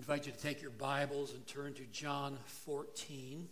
invite you to take your Bibles and turn to John 14.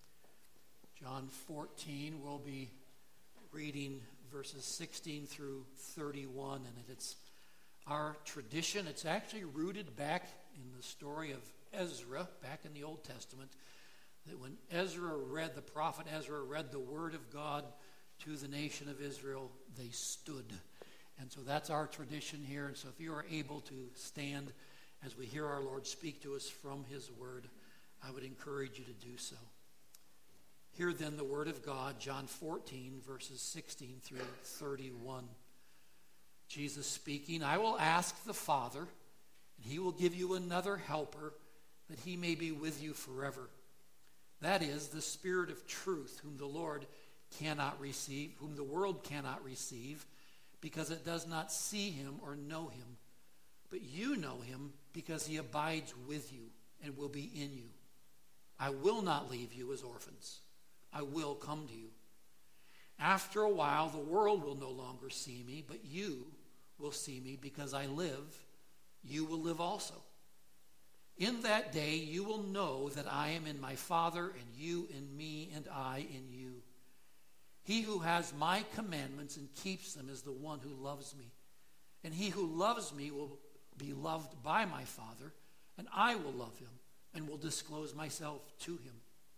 John 14, we'll be reading verses 16 through 31, and it's our tradition. It's actually rooted back in the story of Ezra, back in the Old Testament, that when the prophet Ezra read the word of God to the nation of Israel, they stood. And so that's our tradition here. And so if you are able to stand as we hear our Lord speak to us from his word, I would encourage you to do so. Hear then the word of God, John 14, verses 16 through 31. Jesus speaking, I will ask the Father, and he will give you another helper, that he may be with you forever. That is, the Spirit of truth, whom the Lord cannot receive, whom the world cannot receive, because it does not see him or know him. But you know him, because he abides with you and will be in you. I will not leave you as orphans. I will come to you. After a while, the world will no longer see me, but you will see me, because I live. You will live also. In that day, you will know that I am in my Father, and you in me, and I in you. He who has my commandments and keeps them is the one who loves me. And he who loves me will be loved by my Father, and I will love him and will disclose myself to him.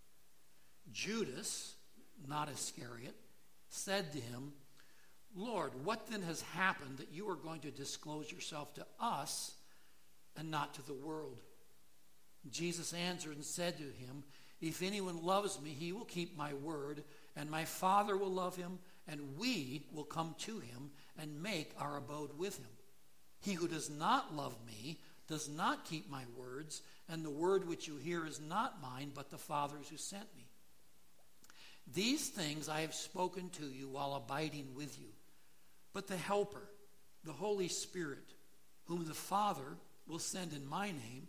Judas, not Iscariot, said to him, Lord, what then has happened that you are going to disclose yourself to us and not to the world? Jesus answered and said to him, if anyone loves me, he will keep my word, and my Father will love him, and we will come to him and make our abode with him. He who does not love me does not keep my words, and the word which you hear is not mine, but the Father's who sent me. These things I have spoken to you while abiding with you. But the Helper, the Holy Spirit, whom the Father will send in my name,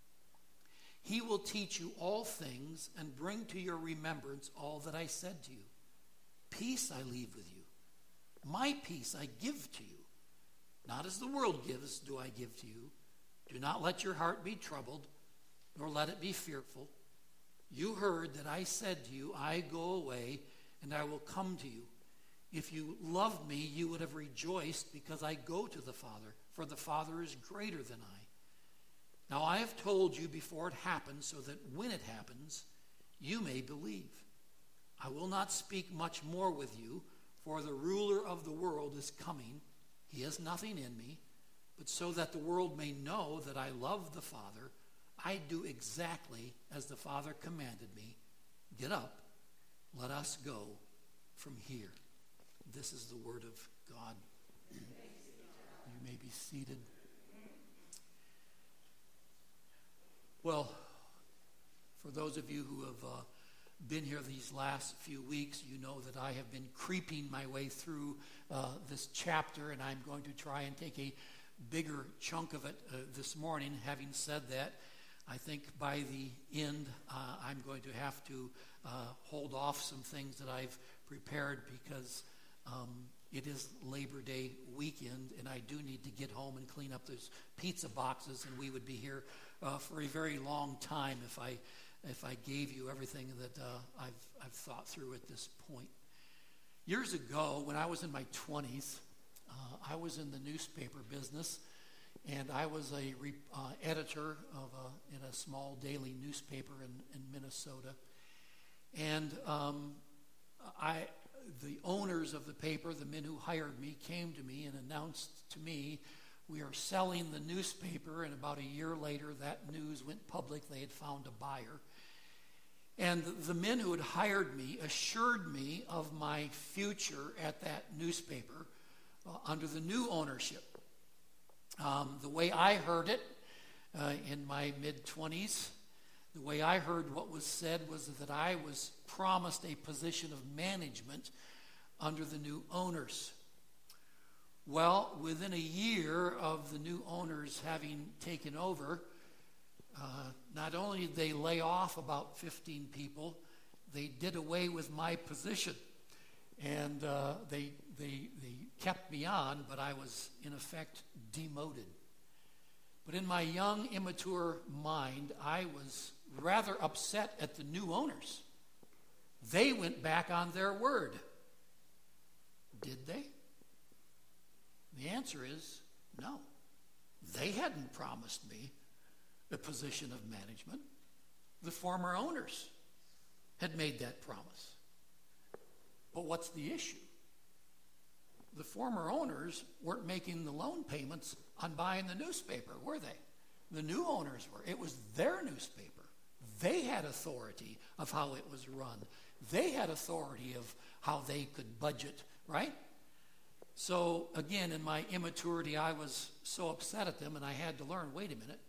he will teach you all things and bring to your remembrance all that I said to you. Peace I leave with you. My peace I give to you. Not as the world gives do I give to you. Do not let your heart be troubled, nor let it be fearful. You heard that I said to you, I go away, and I will come to you. If you loved me, you would have rejoiced, because I go to the Father, for the Father is greater than I. Now I have told you before it happens, so that when it happens, you may believe. I will not speak much more with you, for the ruler of the world is coming. He has nothing in me, but so that the world may know that I love the Father, I do exactly as the Father commanded me. Get up, let us go from here. This is the word of God. You may be seated. Well, for those of you who have been here these last few weeks, you know that I have been creeping my way through this chapter, and I'm going to try and take a bigger chunk of it this morning. Having said that, I think by the end, I'm going to have to hold off some things that I've prepared, because it is Labor Day weekend, and I do need to get home and clean up those pizza boxes, and we would be here for a very long time if I gave you everything that I've thought through at this point. Years ago, when I was in my 20s, I was in the newspaper business, and I was a editor in a small daily newspaper in Minnesota. And the owners of the paper, the men who hired me, came to me and announced to me, we are selling the newspaper, and about a year later, that news went public. They had found a buyer. And the men who had hired me assured me of my future at that newspaper under the new ownership. The way I heard it in my mid-20s, the way I heard what was said was that I was promised a position of management under the new owners. Well, within a year of the new owners having taken over, not only did they lay off about 15 people, they did away with my position. And they kept me on, but I was, in effect, demoted. But in my young, immature mind, I was rather upset at the new owners. They went back on their word. Did they? The answer is no. They hadn't promised me a position of management. The former owners had made that promise. But what's the issue? The former owners weren't making the loan payments on buying the newspaper, were they? The new owners were. It was their newspaper. They had authority of how it was run. They had authority of how they could budget, right? So again, in my immaturity, I was so upset at them, and I had to learn, wait a minute.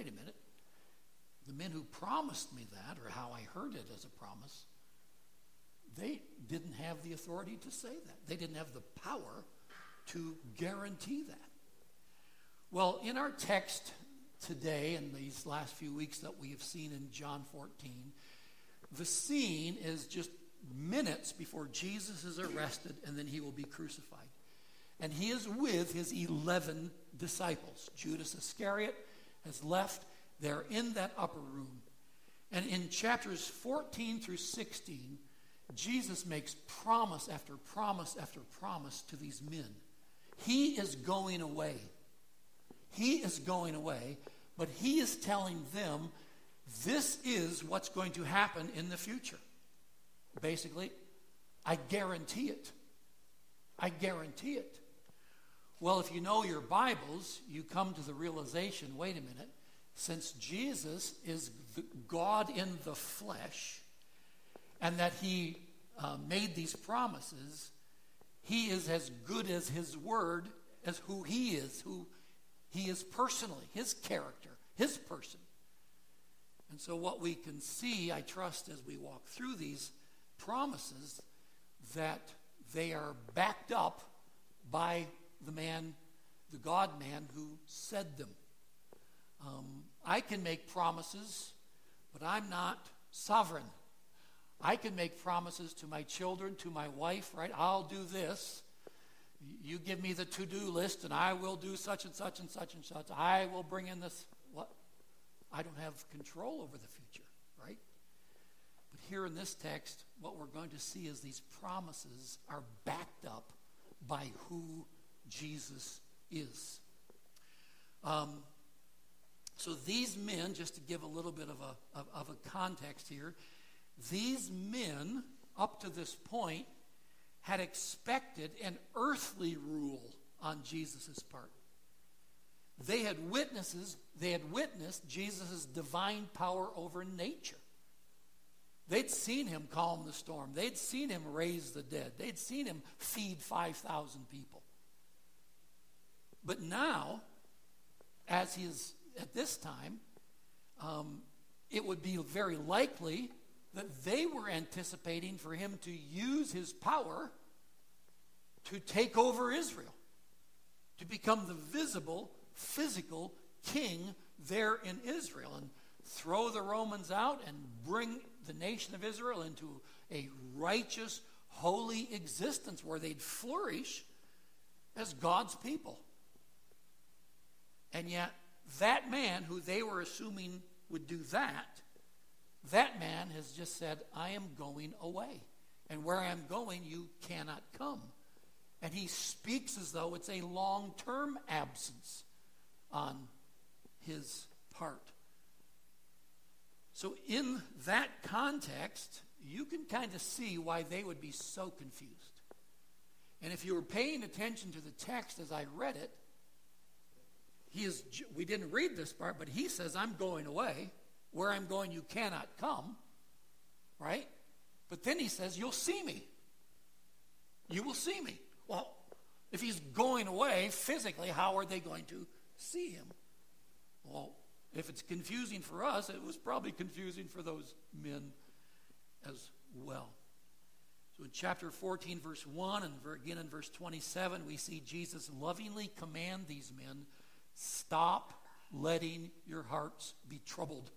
The men who promised me that, or how I heard it as a promise, they didn't have the authority to say that. They didn't have the power to guarantee that. Well, in our text today, in these last few weeks that we have seen in John 14, the scene is just minutes before Jesus is arrested and then he will be crucified. And he is with his 11 disciples. Judas Iscariot has left. They're in that upper room. And in chapters 14 through 16, Jesus makes promise after promise after promise to these men. He is going away. He is going away, but he is telling them this is what's going to happen in the future. Basically, I guarantee it. I guarantee it. Well, if you know your Bibles, you come to the realization, wait a minute, since Jesus is God in the flesh, and that he made these promises, he is as good as his word as who he is personally, his character, his person. And so what we can see, I trust, as we walk through these promises, that they are backed up by the man, the God-man who said them. I can make promises, but I'm not sovereign. I can make promises to my children, to my wife, right? I'll do this. You give me the to-do list, and I will do such and such and such and such. I will bring in this. What? I don't have control over the future, right? But here in this text, what we're going to see is these promises are backed up by who Jesus is. So these men, just to give a little bit of a context here, these men, up to this point, had expected an earthly rule on Jesus' part. They had witnessed Jesus' divine power over nature. They'd seen him calm the storm. They'd seen him raise the dead. They'd seen him feed 5,000 people. But now, as he is at this time, it would be very likely that they were anticipating for him to use his power to take over Israel, to become the visible, physical king there in Israel, and throw the Romans out and bring the nation of Israel into a righteous, holy existence where they'd flourish as God's people. And yet, that man who they were assuming would do that man has just said, I am going away. And where I am going, you cannot come. And he speaks as though it's a long-term absence on his part. So in that context, you can kind of see why they would be so confused. And if you were paying attention to the text as I read it, we didn't read this part, but he says, I'm going away. Where I'm going, you cannot come. Right? But then he says, you'll see me. You will see me. Well, if he's going away physically, how are they going to see him? Well, if it's confusing for us, it was probably confusing for those men as well. So in chapter 14, verse 1, and again in verse 27, we see Jesus lovingly command these men, stop letting your hearts be troubled.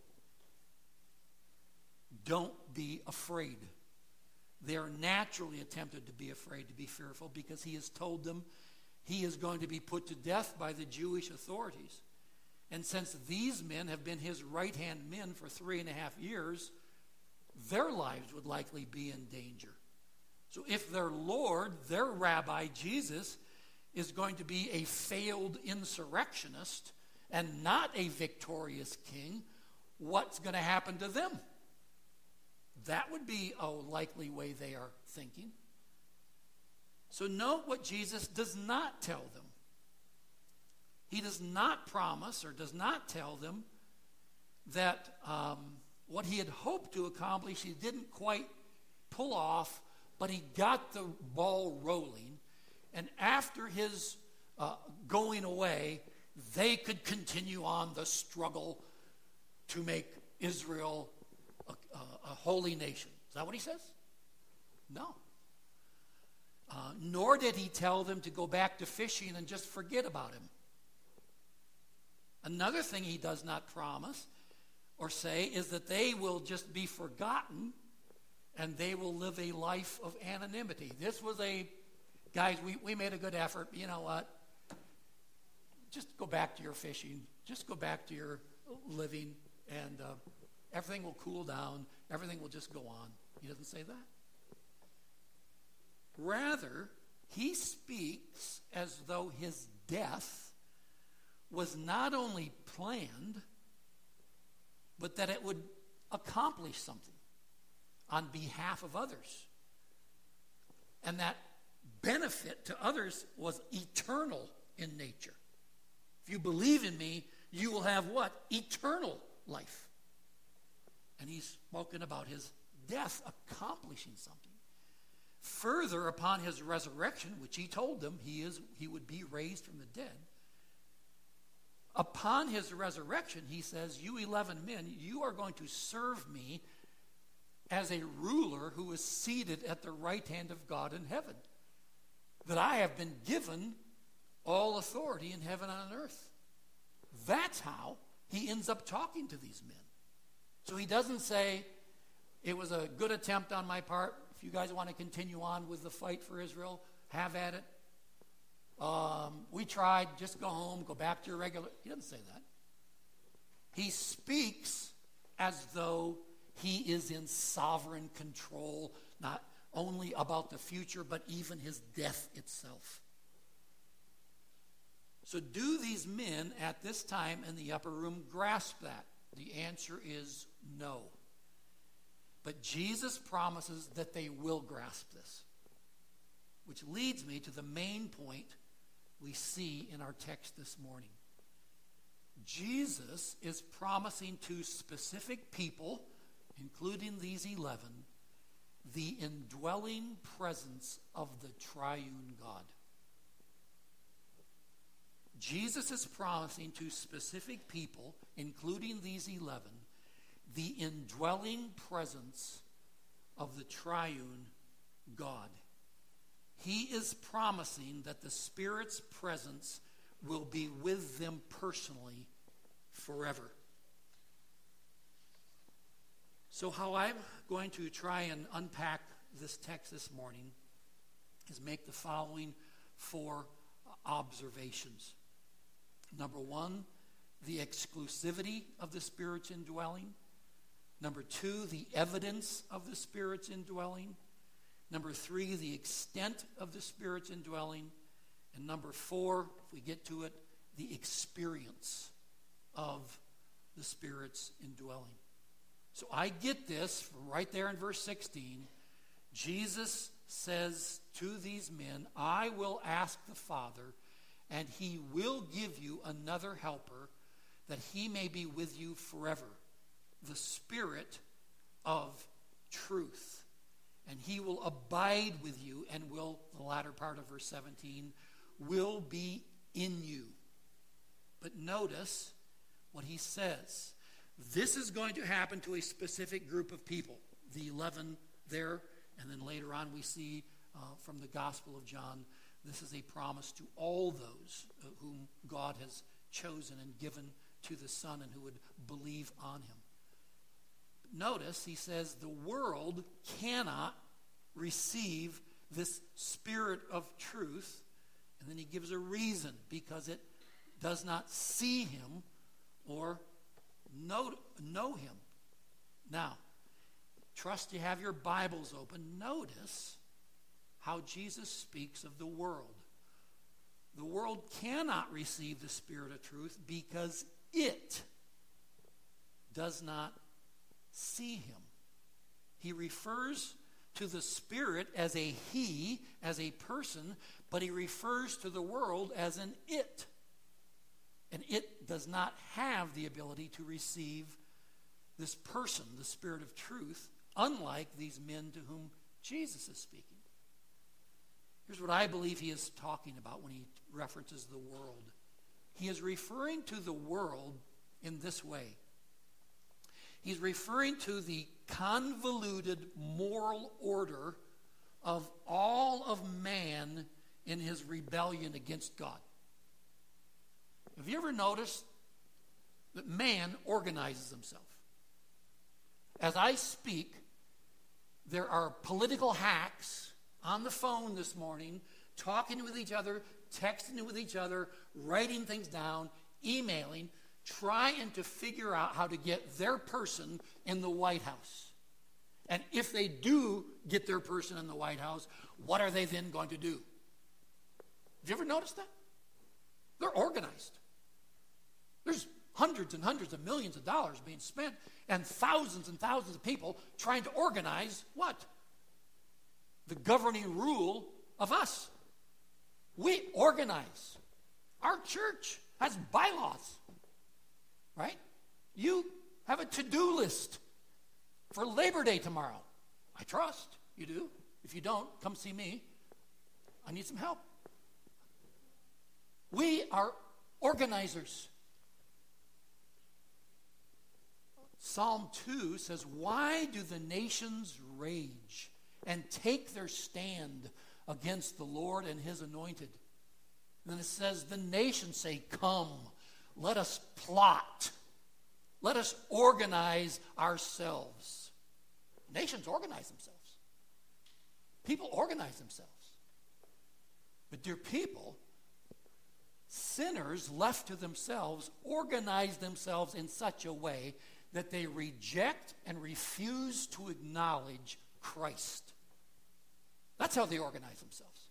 Don't be afraid. They are naturally tempted to be afraid, to be fearful, because he has told them he is going to be put to death by the Jewish authorities. And since these men have been his right-hand men for 3.5 years, their lives would likely be in danger. So if their Lord, their rabbi, Jesus, is going to be a failed insurrectionist and not a victorious king, what's going to happen to them? That would be a likely way they are thinking. So note what Jesus does not tell them. He does not promise or does not tell them that what he had hoped to accomplish, he didn't quite pull off, but he got the ball rolling. And after his going away, they could continue on the struggle to make Israel a holy nation. Is that what he says? No. Nor did he tell them to go back to fishing and just forget about him. Another thing he does not promise or say is that they will just be forgotten and they will live a life of anonymity. This was guys, we made a good effort. You know what? Just go back to your fishing. Just go back to your living, and everything will cool down. Everything will just go on. He doesn't say that. Rather, he speaks as though his death was not only planned, but that it would accomplish something on behalf of others. And that benefit to others was eternal in nature. If you believe in me, you will have what? Eternal life. And he's spoken about his death accomplishing something. Further, upon his resurrection, which he told them he would be raised from the dead, upon his resurrection, he says, you 11 men, you are going to serve me as a ruler who is seated at the right hand of God in heaven. That I have been given all authority in heaven and on earth. That's how he ends up talking to these men. So he doesn't say, it was a good attempt on my part. If you guys want to continue on with the fight for Israel, have at it. We tried, just go home, go back to your regular. He doesn't say that. He speaks as though he is in sovereign control, not only about the future, but even his death itself. So do these men at this time in the upper room grasp that? The answer is no. But Jesus promises that they will grasp this. Which leads me to the main point we see in our text this morning. Jesus is promising to specific people, including these 11, the indwelling presence of the triune God. Jesus is promising to specific people, including these 11, the indwelling presence of the triune God. He is promising that the Spirit's presence will be with them personally forever. So how I'm going to try and unpack this text this morning is make the following 4 observations. Number 1, the exclusivity of the Spirit's indwelling. Number 2, the evidence of the Spirit's indwelling. Number 3, the extent of the Spirit's indwelling. And number 4, if we get to it, the experience of the Spirit's indwelling. So I get this from right there in verse 16. Jesus says to these men, I will ask the Father, and he will give you another helper, that he may be with you forever, the Spirit of truth. And he will abide with you and will, the latter part of verse 17, will be in you. But notice what he says. This is going to happen to a specific group of people, the 11 there, and then later on we see from the Gospel of John, this is a promise to all those whom God has chosen and given to the Son and who would believe on him. Notice he says the world cannot receive this Spirit of truth, and then he gives a reason, because it does not see him or know him. Now, trust you have your Bibles open. Notice how Jesus speaks of the world. The world cannot receive the Spirit of truth because it does not see him. He refers to the Spirit as a he, as a person, but he refers to the world as an it. And it does not have the ability to receive this person, the Spirit of truth, unlike these men to whom Jesus is speaking. Here's what I believe he is talking about when he references the world. He is referring to the world in this way. He's referring to the convoluted moral order of all of man in his rebellion against God. Have you ever noticed that man organizes himself? As I speak, there are political hacks on the phone this morning, talking with each other, texting with each other, writing things down, emailing, trying to figure out how to get their person in the White House. And if they do get their person in the White House, what are they then going to do? Have you ever noticed that? They're organized. There's hundreds and hundreds of millions of dollars being spent and thousands of people trying to organize what? The governing rule of us. We organize. Our church has bylaws, right? You have a to-do list for Labor Day tomorrow. I trust you do. If you don't, come see me. I need some help. We are organizers. Psalm 2 says, "Why do the nations rage and take their stand against the Lord and his anointed?" And then it says, the nations say, "Come, let us plot. Let us organize ourselves." Nations organize themselves. People organize themselves. But dear people, sinners left to themselves organize themselves in such a way that they reject and refuse to acknowledge Christ. That's how they organize themselves.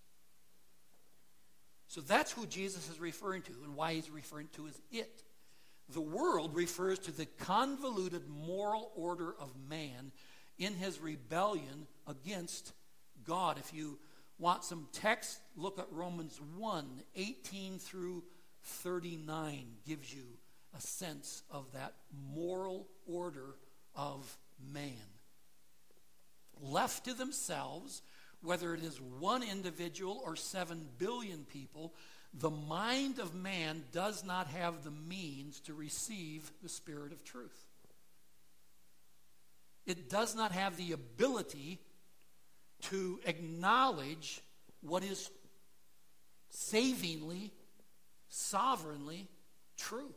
So that's who Jesus is referring to and why he's referring to as it. The world refers to the convoluted moral order of man in his rebellion against God. If you want some text, look at Romans 1:18 through 39 gives you a sense of that moral order of man. Left to themselves, whether it is one individual or 7 billion people, the mind of man does not have the means to receive the Spirit of truth. It does not have the ability to acknowledge what is savingly, sovereignly true.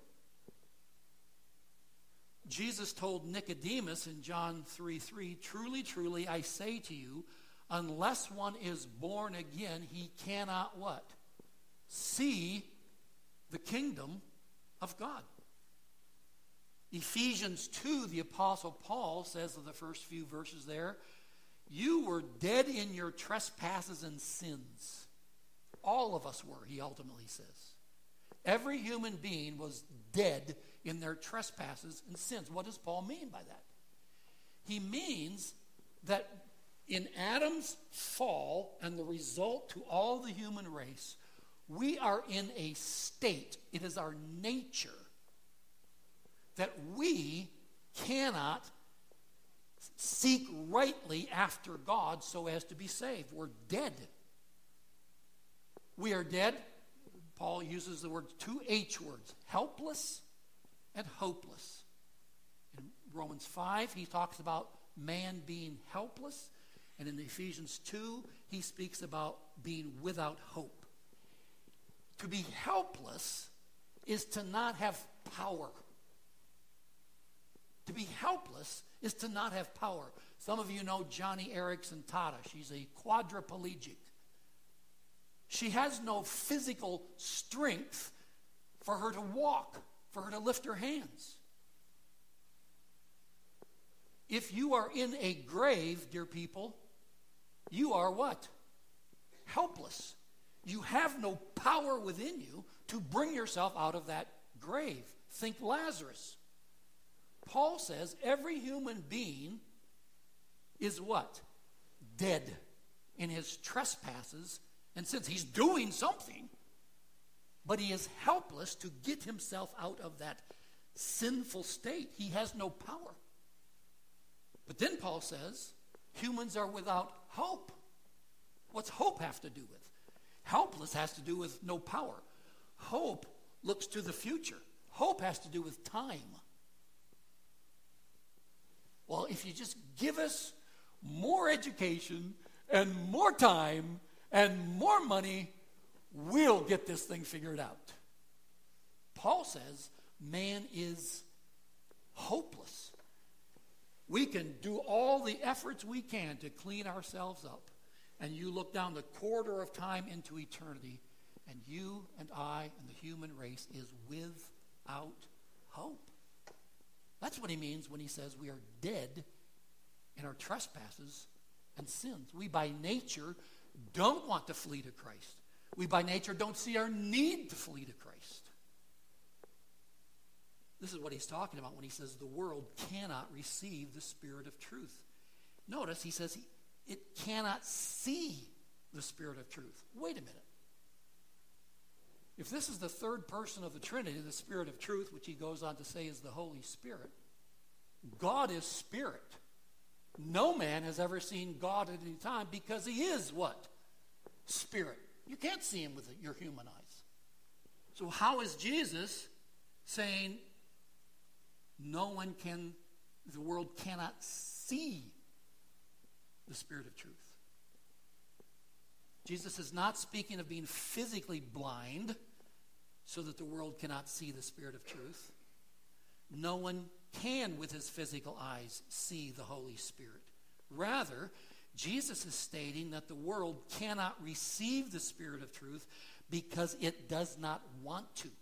Jesus told Nicodemus in John 3:3, "Truly, truly, I say to you, unless one is born again, he cannot" what? "See the kingdom of God." Ephesians 2, the Apostle Paul says in the first few verses there, "You were dead in your trespasses and sins." All of us were, he ultimately says. Every human being was dead in their trespasses and sins. What does Paul mean by that? He means that in Adam's fall and the result to all the human race, we are in a state, it is our nature, that we cannot seek rightly after God so as to be saved. We're dead. We are dead. Paul uses the word, 2 H words, helpless and hopeless. In Romans 5, he talks about man being helpless. And in Ephesians 2, he speaks about being without hope. To be helpless is to not have power. To be helpless is to not have power. Some of you know Johnny Erickson Tata. She's a quadriplegic. She has no physical strength for her to walk for her to lift her hands. If you are in a grave, dear people, you are what? Helpless. You have no power within you to bring yourself out of that grave. Think Lazarus. Paul says every human being is what? Dead in his trespasses and sins. He's doing something, but he is helpless to get himself out of that sinful state. He has no power. But then Paul says humans are without hope. What's hope have to do with? Helpless has to do with no power. Hope looks to the future. Hope has to do with time. Well, if you just give us more education and more time and more money, we'll get this thing figured out. Paul says man is hopeless. We can do all the efforts we can to clean ourselves up. And you look down the corridor of time into eternity, and you and I and the human race is without hope. That's what he means when he says we are dead in our trespasses and sins. We by nature don't want to flee to Christ. We by nature don't see our need to flee to Christ. This is what he's talking about when he says the world cannot receive the Spirit of truth. Notice he says it cannot see the Spirit of truth. Wait a minute. If this is the third person of the Trinity, the Spirit of truth, which he goes on to say is the Holy Spirit, God is Spirit. No man has ever seen God at any time because he is what? Spirit. You can't see him with your human eyes. So how is Jesus saying the world cannot see the Spirit of truth? Jesus is not speaking of being physically blind so that the world cannot see the Spirit of truth. No one can, with his physical eyes, see the Holy Spirit. Rather, Jesus is stating that the world cannot receive the Spirit of truth because it does not want to.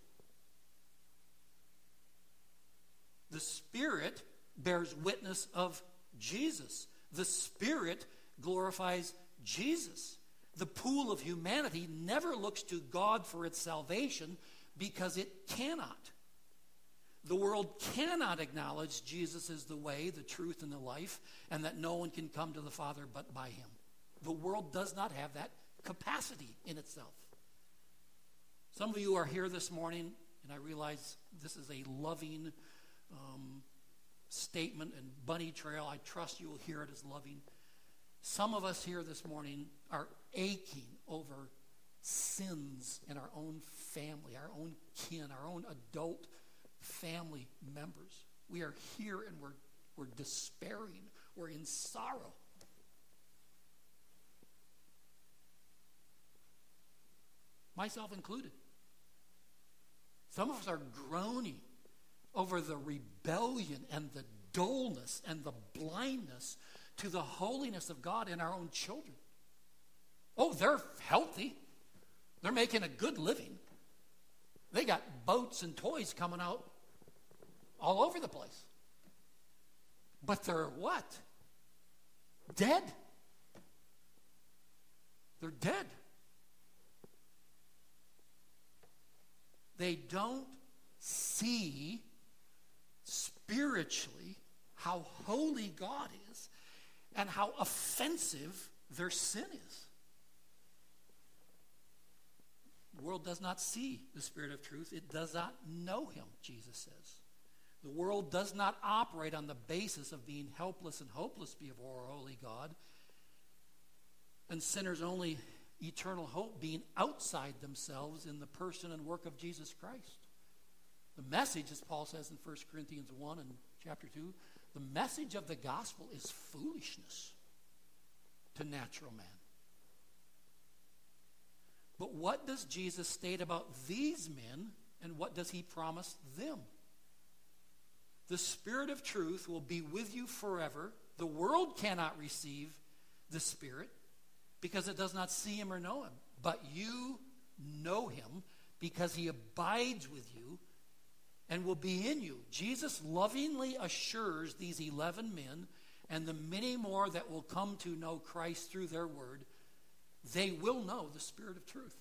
The Spirit bears witness of Jesus. The Spirit glorifies Jesus. The pool of humanity never looks to God for its salvation because it cannot. The world cannot acknowledge Jesus is the way, the truth, and the life, and that no one can come to the Father but by him. The world does not have that capacity in itself. Some of you are here this morning, and I realize this is a loving statement and bunny trail. I trust you will hear it as loving. Some of us here this morning are aching over sins in our own family, our own kin, our own adult family members. We are here and we're despairing. We're in sorrow. Myself included. Some of us are groaning over the rebellion and the dullness and the blindness to the holiness of God in our own children. Oh, they're healthy. They're making a good living. They got boats and toys coming out all over the place. But they're what? Dead. They're dead. They don't see spiritually how holy God is and how offensive their sin is. The world does not see the Spirit of truth. It does not know him, Jesus says. The world does not operate on the basis of being helpless and hopeless before a holy God, and sinners' only eternal hope being outside themselves in the person and work of Jesus Christ. The message, as Paul says in 1 Corinthians 1 and chapter 2, the message of the gospel is foolishness to natural man. But what does Jesus state about these men, and what does he promise them? The Spirit of truth will be with you forever. The world cannot receive the Spirit because it does not see him or know him. But you know him because he abides with you and will be in you. Jesus lovingly assures these 11 men and the many more that will come to know Christ through their word, they will know the Spirit of truth.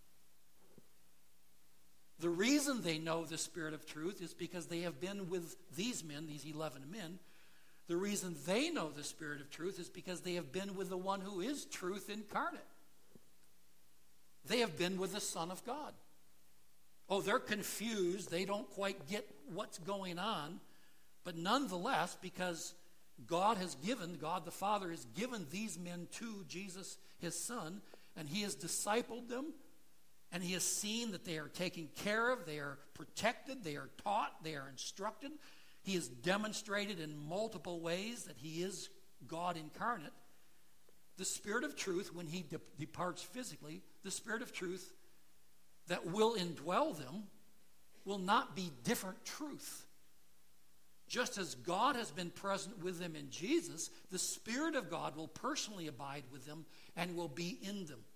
The reason they know the Spirit of truth is because they have been with these men, these 11 men. The reason they know the Spirit of truth is because they have been with the one who is truth incarnate. They have been with the Son of God. Oh, they're confused. They don't quite get what's going on. But nonetheless, because God the Father has given these men to Jesus, his Son, and he has discipled them, and he has seen that they are taken care of, they are protected, they are taught, they are instructed. He has demonstrated in multiple ways that he is God incarnate. The Spirit of truth, when he departs physically, the Spirit of truth that will indwell them will not be different truth. Just as God has been present with them in Jesus, the Spirit of God will personally abide with them and will be in them.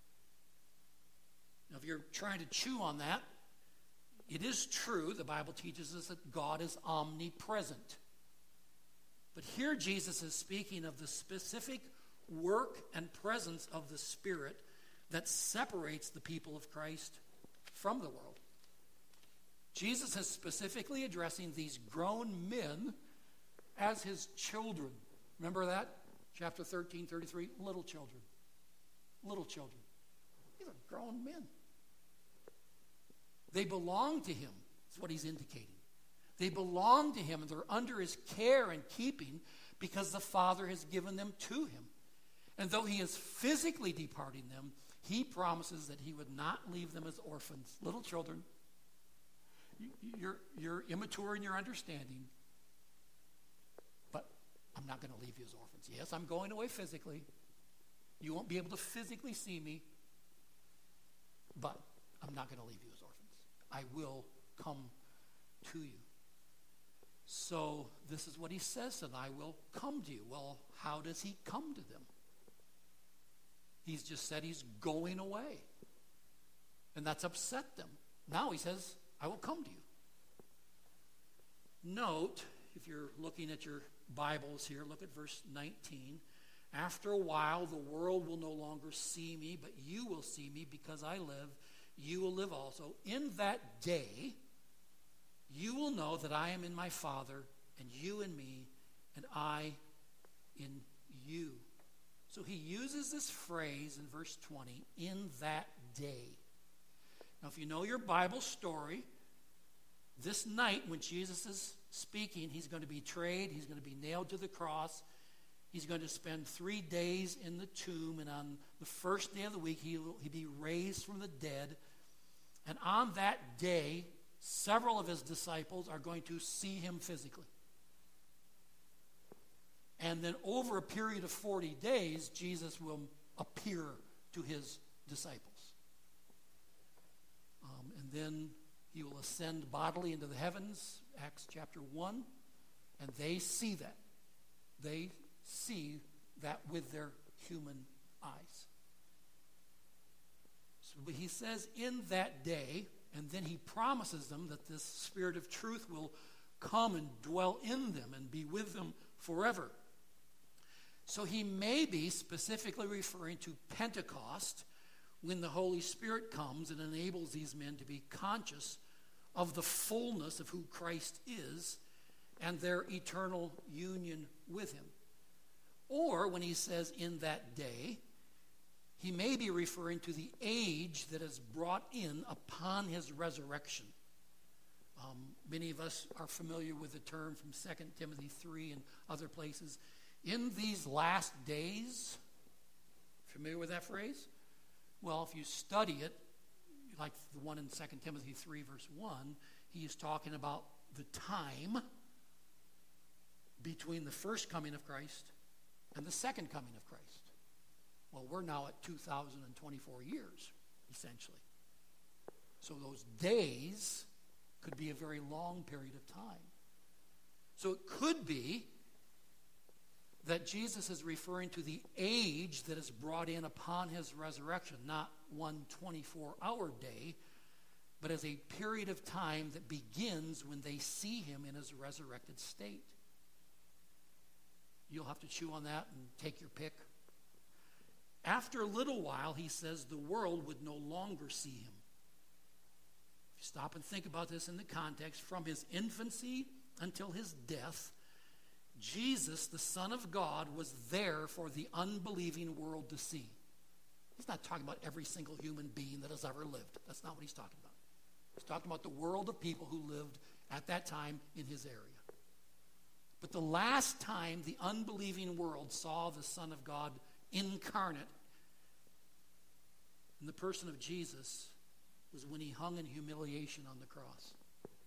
Now, if you're trying to chew on that, it is true, the Bible teaches us that God is omnipresent. But here Jesus is speaking of the specific work and presence of the Spirit that separates the people of Christ from the world. Jesus is specifically addressing these grown men as his children. Remember that? Chapter 13, 33, little children. Little children. These are grown men. They belong to him, is what he's indicating. They belong to him, and they're under his care and keeping because the Father has given them to him. And though he is physically departing them, he promises that he would not leave them as orphans. Little children, you're immature in your understanding, but I'm not going to leave you as orphans. Yes, I'm going away physically. You won't be able to physically see me, but I'm not going to leave you as orphans. I will come to you. So this is what he says, that I will come to you. Well, how does he come to them? He's just said he's going away. And that's upset them. Now he says, I will come to you. Note, if you're looking at your Bibles here, look at verse 19. After a while, the world will no longer see me, but you will see me because I live. You will live also. In that day, you will know that I am in my Father, and you in me, and I in you. So he uses this phrase in verse 20, in that day. Now, if you know your Bible story, this night when Jesus is speaking, he's going to be betrayed, he's going to be nailed to the cross, he's going to spend 3 days in the tomb, and on the first day of the week, he'll be raised from the dead. And on that day, several of his disciples are going to see him physically. And then over a period of 40 days, Jesus will appear to his disciples. And then he will ascend bodily into the heavens, Acts chapter 1, and they see that. They see that with their human eyes. So he says in that day, and then he promises them that this Spirit of truth will come and dwell in them and be with them forever. So he may be specifically referring to Pentecost, when the Holy Spirit comes and enables these men to be conscious of the fullness of who Christ is and their eternal union with him. Or when he says in that day, he may be referring to the age that is brought in upon his resurrection. Many of us are familiar with the term from 2 Timothy 3 and other places. In these last days, familiar with that phrase? Well, if you study it, like the one in 2 Timothy 3 verse 1, he is talking about the time between the first coming of Christ and the second coming of Christ. Well, we're now at 2024 years, essentially. So those days could be a very long period of time. So it could be that Jesus is referring to the age that is brought in upon his resurrection, not one 24-hour day, but as a period of time that begins when they see him in his resurrected state. You'll have to chew on that and take your pick. After a little while, he says, the world would no longer see him. If you stop and think about this in the context, from his infancy until his death, Jesus, the Son of God, was there for the unbelieving world to see. He's not talking about every single human being that has ever lived. That's not what he's talking about. He's talking about the world of people who lived at that time in his area. But the last time the unbelieving world saw the Son of God incarnate in the person of Jesus was when he hung in humiliation on the cross.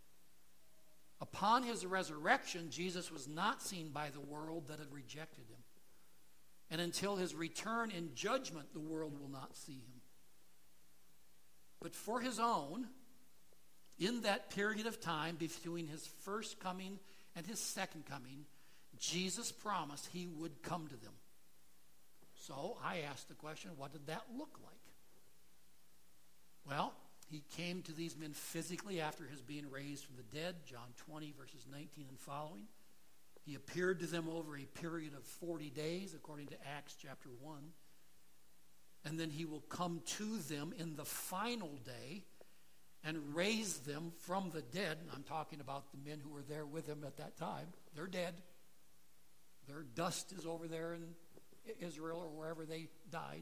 Upon his resurrection, Jesus was not seen by the world that had rejected him. And until his return in judgment, the world will not see him. But for his own, in that period of time between his first coming and his second coming, Jesus promised he would come to them. So I asked the question, what did that look like? Well, he came to these men physically after his being raised from the dead, John 20, verses 19 and following. He appeared to them over a period of 40 days, according to Acts chapter 1. And then he will come to them in the final day and raise them from the dead. I'm talking about the men who were there with him at that time. They're dead. Their dust is over there in Israel or wherever they died.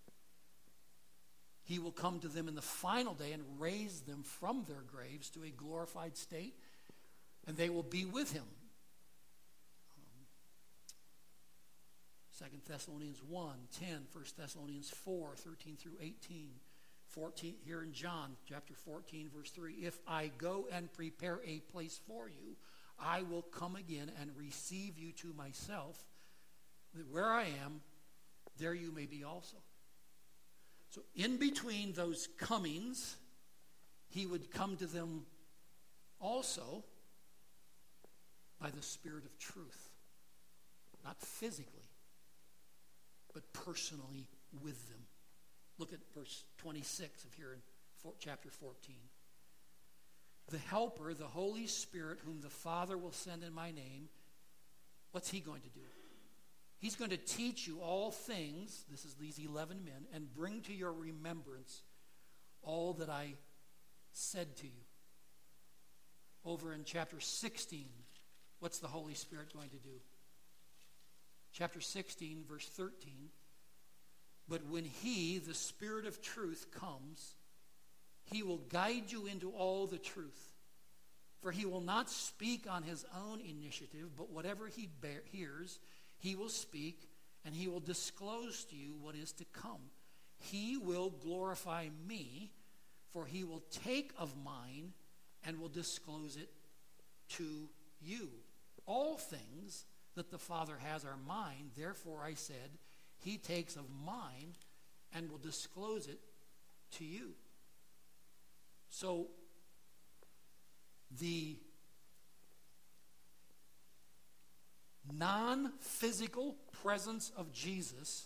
He will come to them in the final day and raise them from their graves to a glorified state, and they will be with him. 2 Thessalonians 1, 10, 1 Thessalonians 4, 13 through 18, 14, here in John chapter 14, verse 3, if I go and prepare a place for you, I will come again and receive you to myself, that where I am, there you may be also. So in between those comings, he would come to them also by the Spirit of truth. Not physically, but personally with them. Look at verse 26 of here in chapter 14. The Helper, the Holy Spirit, whom the Father will send in my name, what's he going to do? He's going to teach you all things, this is these 11 men, and bring to your remembrance all that I said to you. Over in chapter 16, what's the Holy Spirit going to do? Chapter 16, verse 13. But when he, the Spirit of truth, comes, he will guide you into all the truth. For he will not speak on his own initiative, but whatever he hears, he will speak, and he will disclose to you what is to come. He will glorify me, for he will take of mine and will disclose it to you. All things that the Father has are mine. Therefore I said, he takes of mine and will disclose it to you. So the non-physical presence of Jesus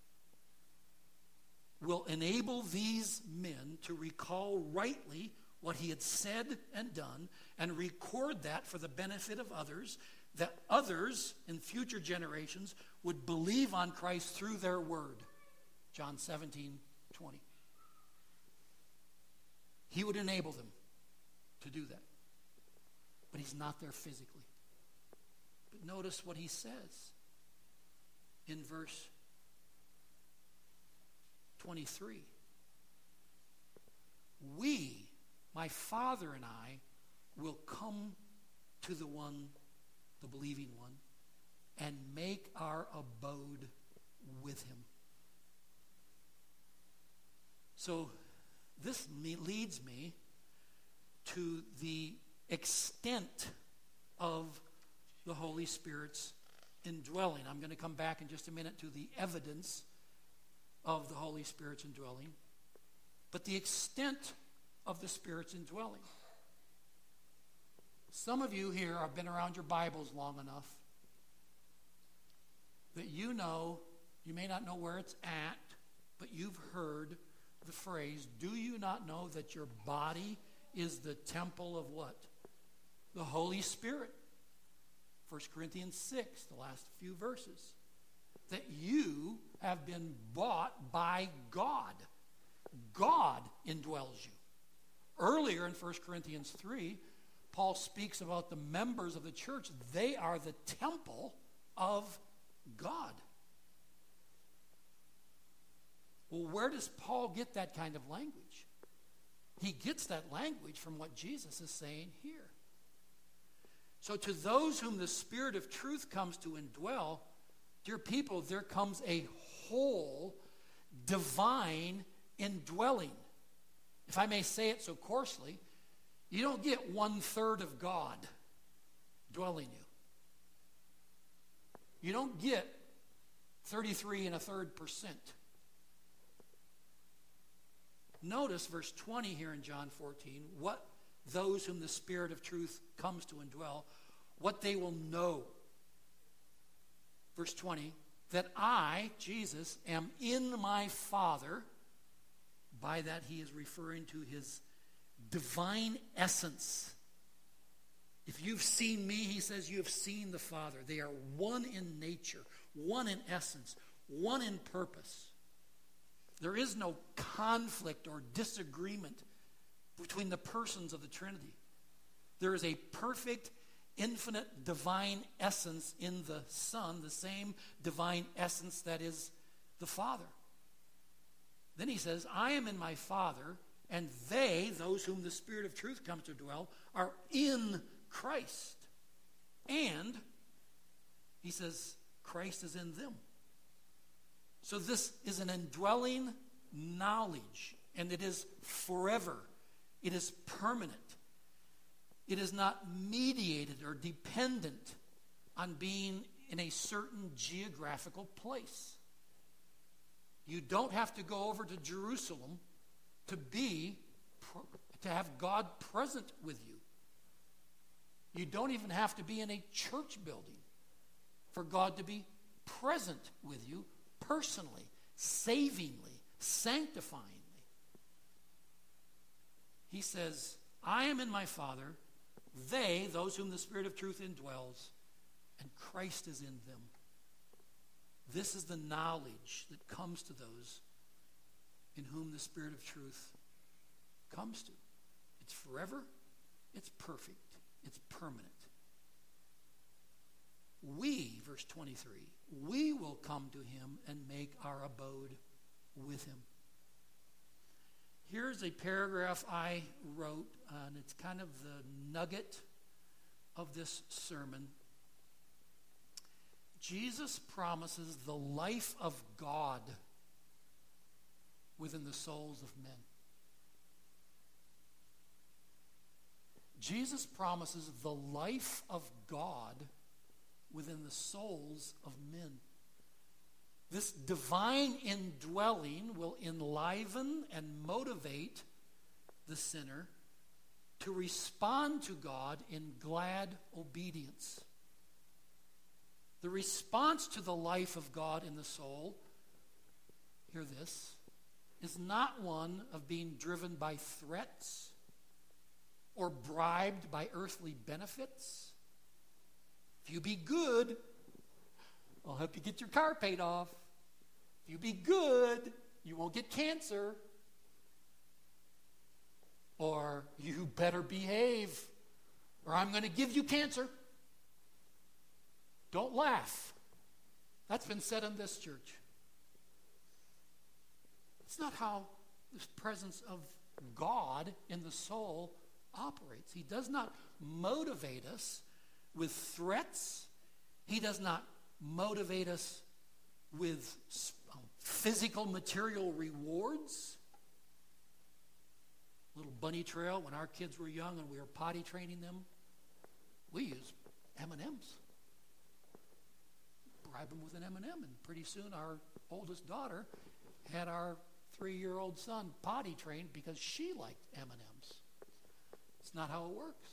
will enable these men to recall rightly what he had said and done and record that for the benefit of others, that others in future generations would believe on Christ through their word. John 17, 20. He would enable them to do that. But he's not there physically. But notice what he says in verse 23. We, my Father and I, will come to the one, the believing one, and make our abode with him. So this leads me to the extent of the Holy Spirit's indwelling. I'm going to come back in just a minute to the evidence of the Holy Spirit's indwelling, but the extent of the Spirit's indwelling. Some of you here have been around your Bibles long enough that you know, you may not know where it's at, but you've heard the phrase, do you not know that your body is the temple of what? The Holy Spirit. 1 Corinthians 6, the last few verses. That you have been bought by God. God indwells you. Earlier in 1 Corinthians 3, Paul speaks about the members of the church. They are the temple of God. Well, where does Paul get that kind of language? He gets that language from what Jesus is saying here. So to those whom the Spirit of truth comes to indwell, dear people, there comes a whole divine indwelling. If I may say it so coarsely, you don't get 1/3 of God dwelling you. You don't get 33 1/3%. Notice verse 20 here in John 14, what those whom the Spirit of truth comes to indwell, what they will know. Verse 20, that I, Jesus, am in my Father. By that he is referring to his divine essence. If you've seen me, he says, you have seen the Father. They are one in nature, one in essence, one in purpose. There is no conflict or disagreement between the persons of the Trinity. There is a perfect, infinite, divine essence in the Son, the same divine essence that is the Father. Then he says, I am in my Father, and they, those whom the Spirit of truth comes to dwell, are in Christ. And, he says, Christ is in them. So this is an indwelling knowledge, and it is forever. It is permanent. It is not mediated or dependent on being in a certain geographical place. You don't have to go over to Jerusalem to have God present with you. You don't even have to be in a church building for God to be present with you personally, savingly, sanctifyingly. He says, I am in my Father, they, those whom the Spirit of truth indwells, and Christ is in them. This is the knowledge that comes to those in whom the Spirit of truth comes to. It's forever, it's perfect, it's permanent. We, verse 23, we will come to him and make our abode with him. Here's a paragraph I wrote, and it's kind of the nugget of this sermon. Jesus promises the life of God within the souls of men. Jesus promises the life of God within the souls of men. This divine indwelling will enliven and motivate the sinner to respond to God in glad obedience. The response to the life of God in the soul, hear this, is not one of being driven by threats or bribed by earthly benefits. If you be good, I'll help you get your car paid off. If you be good, you won't get cancer. Or you better behave, or I'm going to give you cancer. Don't laugh. That's been said in this church. It's not how the presence of God in the soul operates. He does not motivate us with threats. He does not motivate us with physical, material rewards. Little bunny trail, when our kids were young and we were potty training them, we used M&Ms. Bribe them with an M&M, and pretty soon our oldest daughter had our 3-year-old son potty trained because she liked M&Ms. It's not how it works.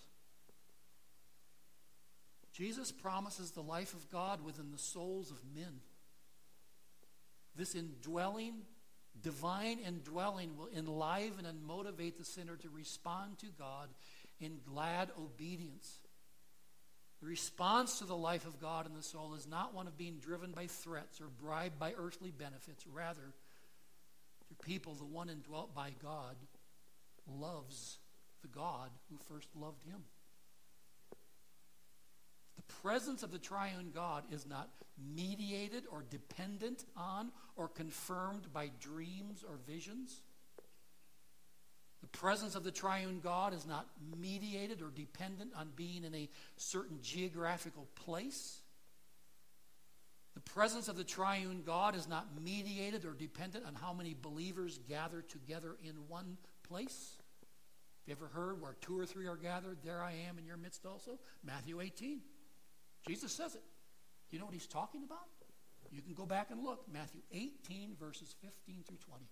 Jesus promises the life of God within the souls of men. This indwelling Divine indwelling will enliven and motivate the sinner to respond to God in glad obedience. The response to the life of God in the soul is not one of being driven by threats or bribed by earthly benefits. Rather, the people, the one indwelt by God, loves the God who first loved him. The presence of the triune God is not mediated or dependent on or confirmed by dreams or visions. The presence of the triune God is not mediated or dependent on being in a certain geographical place. The presence of the triune God is not mediated or dependent on how many believers gather together in one place. Have you ever heard where 2 or 3 are gathered, there I am in your midst also? Matthew 18. Jesus says it. You know what he's talking about? You can go back and look. Matthew 18, verses 15 through 20.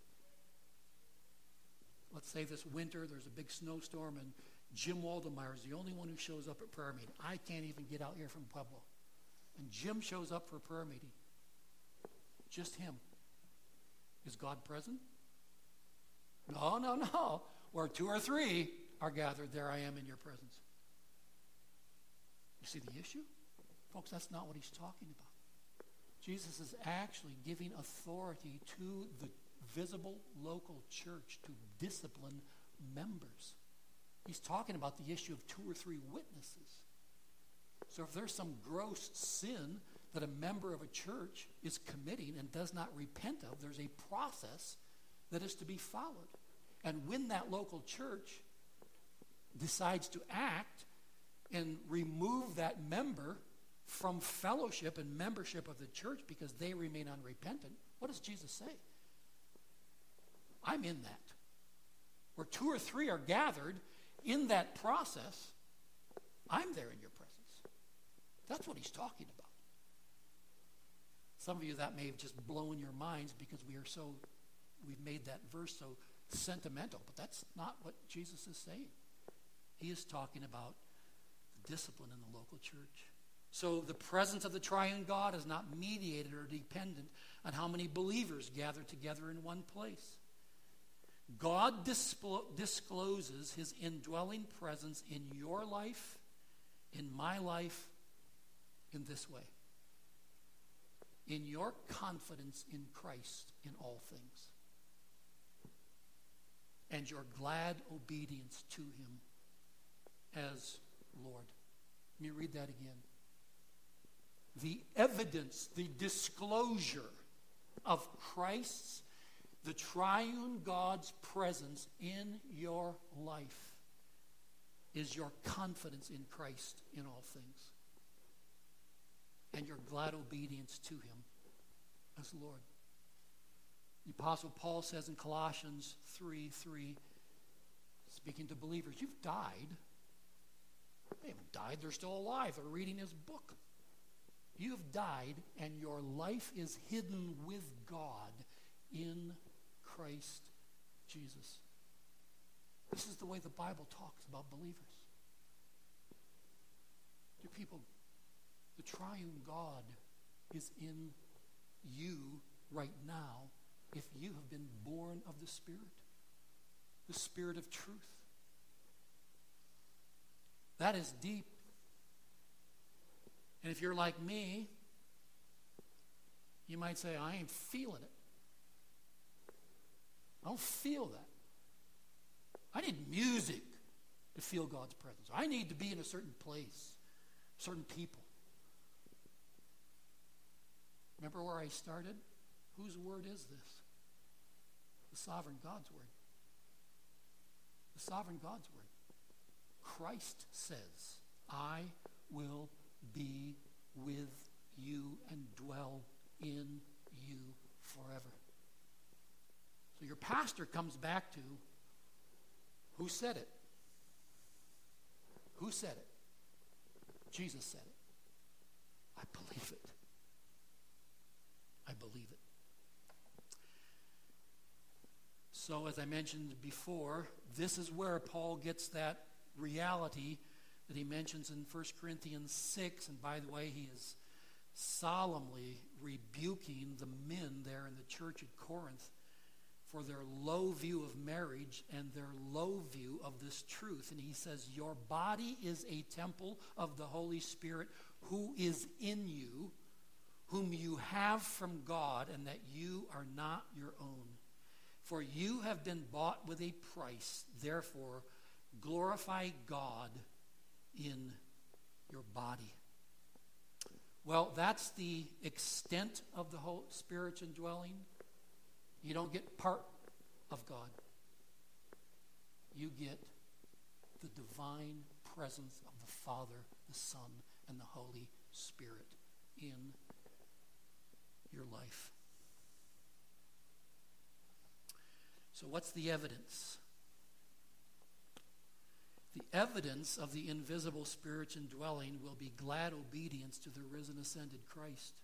Let's say this winter there's a big snowstorm and Jim Waldemeyer is the only one who shows up at prayer meeting. I can't even get out here from Pueblo. And Jim shows up for a prayer meeting. Just him. Is God present? No, no, no. Where 2 or 3 are gathered, there I am in your presence. You see the issue? Folks, that's not what he's talking about. Jesus is actually giving authority to the visible local church to discipline members. He's talking about the issue of 2 or 3 witnesses. So if there's some gross sin that a member of a church is committing and does not repent of, there's a process that is to be followed. And when that local church decides to act and remove that member from fellowship and membership of the church because they remain unrepentant, what does Jesus say? I'm in that. Where 2 or 3 are gathered in that process, I'm there in your presence. That's what he's talking about. Some of you, that may have just blown your minds because we've made that verse so sentimental, but that's not what Jesus is saying. He is talking about the discipline in the local church. So the presence of the triune God is not mediated or dependent on how many believers gather together in one place. God discloses his indwelling presence in your life, in my life, in this way. In your confidence in Christ in all things. And your glad obedience to him as Lord. Let me read that again. The evidence, the disclosure of Christ's, the triune God's presence in your life is your confidence in Christ in all things. And your glad obedience to him as Lord. The Apostle Paul says in Colossians 3:3, speaking to believers, you've died. They haven't died, they're still alive. They're reading his book. You've died, and your life is hidden with God in Christ Jesus. This is the way the Bible talks about believers. Dear people, the triune God is in you right now if you have been born of the Spirit of truth. That is deep. And if you're like me, you might say, I ain't feeling it. I don't feel that. I need music to feel God's presence. I need to be in a certain place, certain people. Remember where I started? Whose word is this? The sovereign God's word. The sovereign God's word. Christ says, I will be with you and dwell in you forever. So your pastor comes back to, who said it? Who said it? Jesus said it. I believe it. I believe it. So as I mentioned before, this is where Paul gets that reality that he mentions in 1 Corinthians 6. And by the way, he is solemnly rebuking the men there in the church at Corinth for their low view of marriage and their low view of this truth. And he says, your body is a temple of the Holy Spirit who is in you, whom you have from God, and that you are not your own. For you have been bought with a price. Therefore, glorify God in your body. Well, that's the extent of the whole Spirit's indwelling. You don't get part of God. You get the divine presence of the Father, the Son, and the Holy Spirit in your life. So what's the evidence? The evidence of the invisible Spirit's indwelling will be glad obedience to the risen, ascended Christ.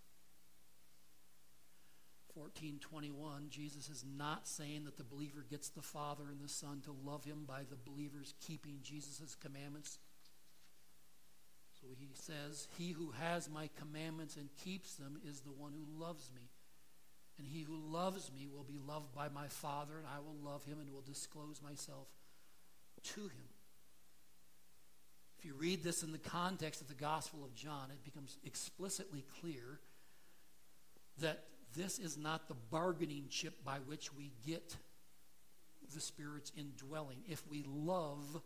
14:21, Jesus is not saying that the believer gets the Father and the Son to love him by the believers keeping Jesus' commandments. So he says, he who has my commandments and keeps them is the one who loves me. And he who loves me will be loved by my Father, and I will love him and will disclose myself to him. If you read this in the context of the Gospel of John, it becomes explicitly clear that this is not the bargaining chip by which we get the Spirit's indwelling. If we love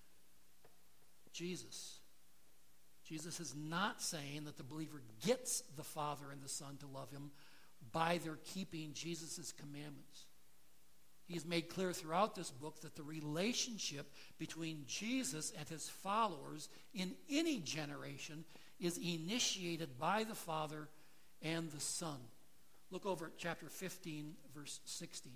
Jesus, Jesus is not saying that the believer gets the Father and the Son to love him by their keeping Jesus' commandments. He has made clear throughout this book that the relationship between Jesus and his followers in any generation is initiated by the Father and the Son. Look over at chapter 15, verse 16.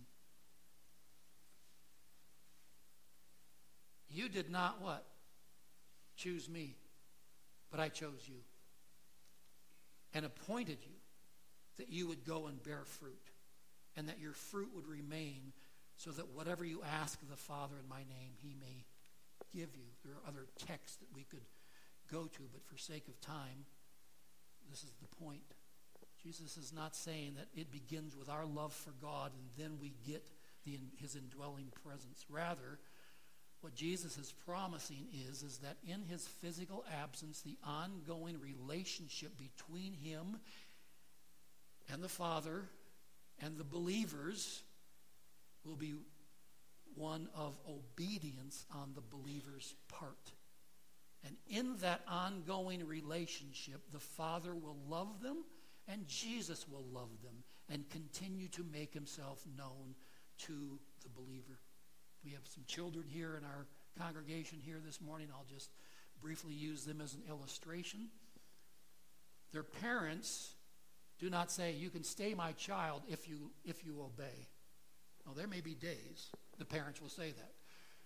You did not what? Choose me, but I chose you and appointed you that you would go and bear fruit, and that your fruit would remain, so that whatever you ask of the Father in my name, he may give you. There are other texts that we could go to, but for sake of time, this is the point. Jesus is not saying that it begins with our love for God and then we get his indwelling presence. Rather, what Jesus is promising is that in his physical absence, the ongoing relationship between him and the Father and the believers will be one of obedience on the believer's part. And in that ongoing relationship, the Father will love them and Jesus will love them and continue to make himself known to the believer. We have some children here in our congregation here this morning. I'll just briefly use them as an illustration. Their parents do not say, you can stay my child if you obey. Well, there may be days the parents will say that.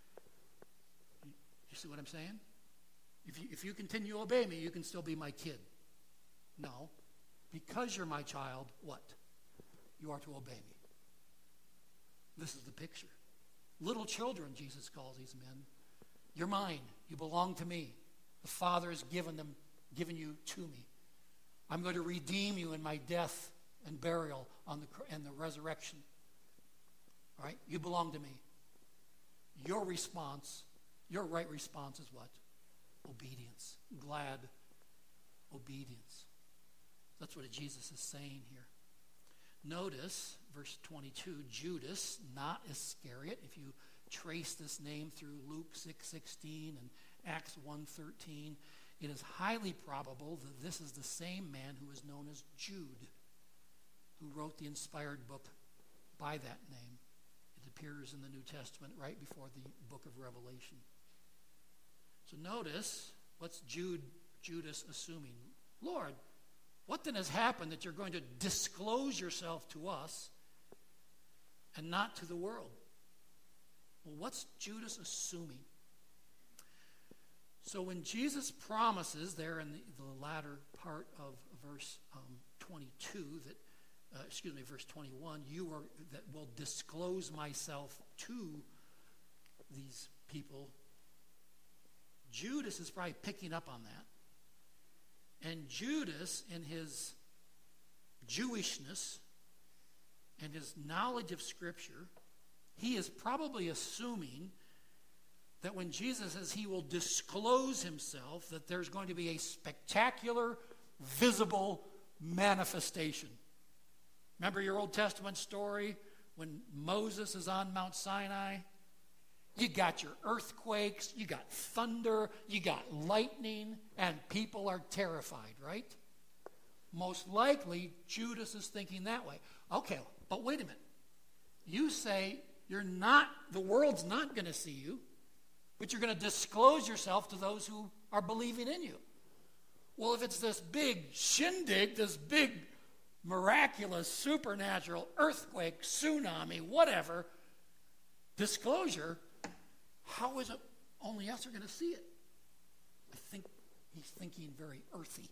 You see what I'm saying? If you continue to obey me, you can still be my kid. No. Because you're my child, what? You are to obey me. This is the picture. Little children, Jesus calls these men. You're mine. You belong to me. The Father has given you to me. I'm going to redeem you in my death and burial and the resurrection. All right? You belong to me. Your response, your right response is what? Obedience. Glad obedience. That's what Jesus is saying here. Notice, verse 22, Judas, not Iscariot. If you trace this name through Luke 6:16 and Acts 1:13, it is highly probable that this is the same man who is known as Jude, who wrote the inspired book by that name. It appears in the New Testament right before the book of Revelation. So notice, what's Judas assuming? Lord, what then has happened that you're going to disclose yourself to us and not to the world? Well, what's Judas assuming? So when Jesus promises there in the latter part of verse 22, verse 21, that will disclose myself to these people, Judas is probably picking up on that. And Judas, in his Jewishness and his knowledge of Scripture, he is probably assuming that when Jesus says he will disclose himself, that there's going to be a spectacular, visible manifestation. Remember your Old Testament story when Moses is on Mount Sinai? You got your earthquakes, you got thunder, you got lightning, and people are terrified, right? Most likely, Judas is thinking that way. Okay, but wait a minute. You say the world's not going to see you, but you're going to disclose yourself to those who are believing in you. Well, if it's this big shindig, this big miraculous, supernatural earthquake, tsunami, whatever, disclosure, how is it only us are going to see it? I think he's thinking very earthy.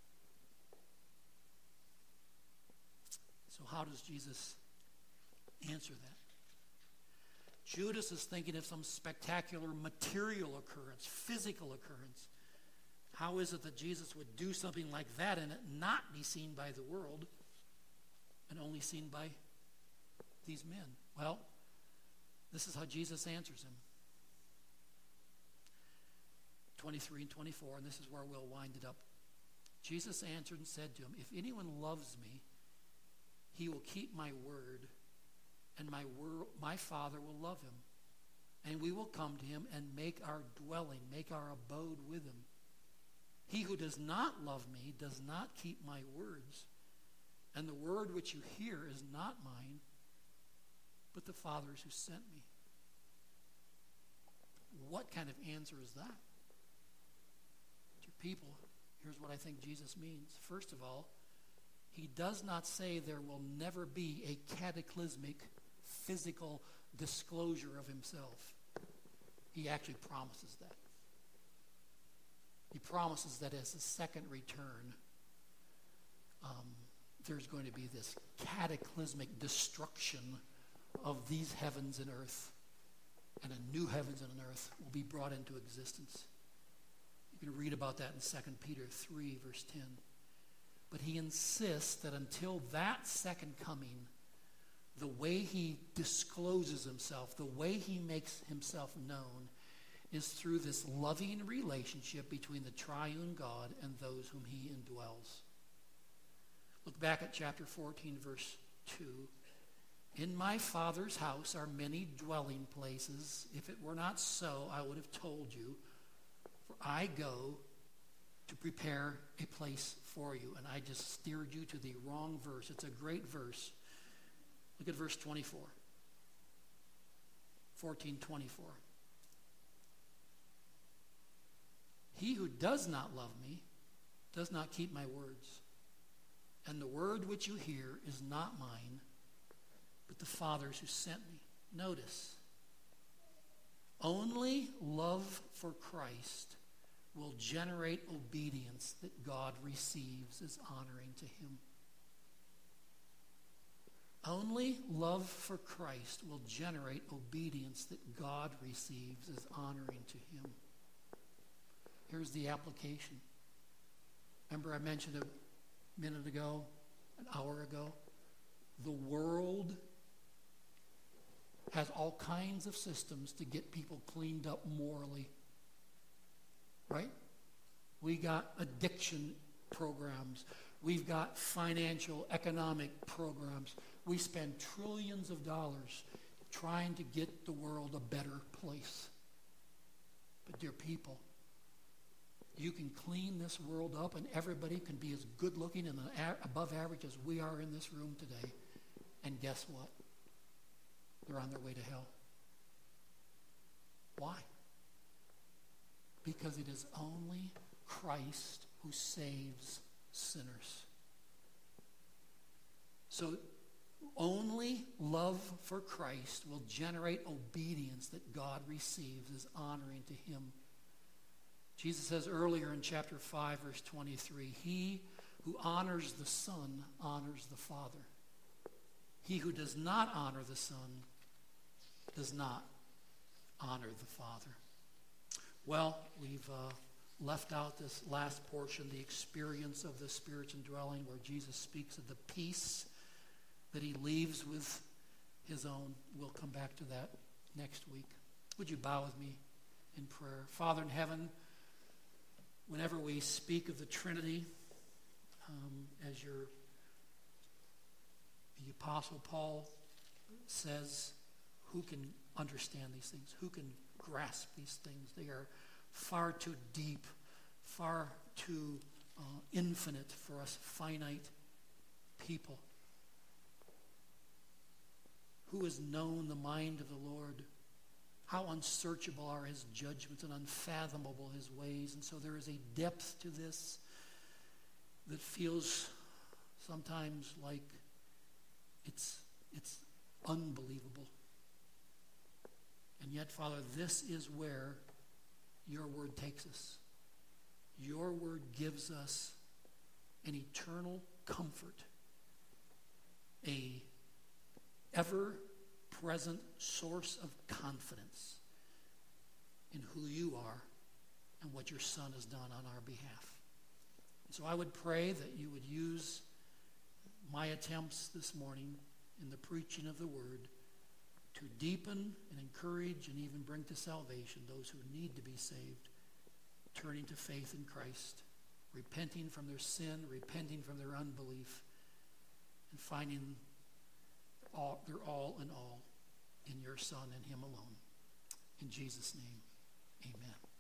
So how does Jesus answer that? Judas is thinking of some spectacular material occurrence, physical occurrence. How is it that Jesus would do something like that and it not be seen by the world and only seen by these men? Well, this is how Jesus answers him. 23 and 24, and this is where we'll wind it up. Jesus answered and said to him, "If anyone loves me, he will keep my word, and my Father will love him. And we will come to him and make our dwelling, make our abode with him. He who does not love me does not keep my words. And the word which you hear is not mine, but the Father's who sent me." What kind of answer is that? Dear people, here's what I think Jesus means. First of all, he does not say there will never be a cataclysmic physical disclosure of himself. He actually promises that. He promises that as his second return, there's going to be this cataclysmic destruction of these heavens and earth, and a new heavens and an earth will be brought into existence. You can read about that in 2 Peter 3, verse 10. But he insists that until that second coming, the way he discloses himself, the way he makes himself known, is through this loving relationship between the triune God and those whom he indwells. Look back at chapter 14, verse 2. "In my Father's house are many dwelling places. If it were not so, I would have told you. For I go to prepare a place for you." And I just steered you to the wrong verse. It's a great verse. Look at verse 24. 14:24. "He who does not love me does not keep my words. And the word which you hear is not mine, but the Father's who sent me." Notice, only love for Christ will generate obedience that God receives as honoring to him. Only love for Christ will generate obedience that God receives as honoring to him. Here's the application. Remember I mentioned a minute ago, an hour ago, the world has all kinds of systems to get people cleaned up morally. Right? We got addiction programs. We've got financial, economic programs. We spend trillions of dollars trying to get the world a better place. But dear people, you can clean this world up and everybody can be as good looking and above average as we are in this room today. And guess what? They're on their way to hell. Why? Because it is only Christ who saves sinners. So only love for Christ will generate obedience that God receives as honoring to him. Jesus says earlier in chapter 5, verse 23, "He who honors the Son honors the Father. He who does not honor the Son does not honor the Father." Well, we've left out this last portion, the experience of the spiritual dwelling, where Jesus speaks of the peace that he leaves with his own. We'll come back to that next week. Would you bow with me in prayer? Father in heaven, whenever we speak of the Trinity, as the Apostle Paul says, who can understand these things? Who can grasp these things? They are far too deep, far too infinite for us finite people. Who has known the mind of the Lord? How unsearchable are his judgments and unfathomable his ways. And so there is a depth to this that feels sometimes like it's unbelievable. And yet, Father, this is where your word takes us. Your word gives us an eternal comfort, a ever-present source of confidence in who you are and what your Son has done on our behalf. And so I would pray that you would use my attempts this morning in the preaching of the word to deepen and encourage and even bring to salvation those who need to be saved, turning to faith in Christ, repenting from their sin, repenting from their unbelief, and finding their all in all in your Son and him alone. In Jesus' name, amen.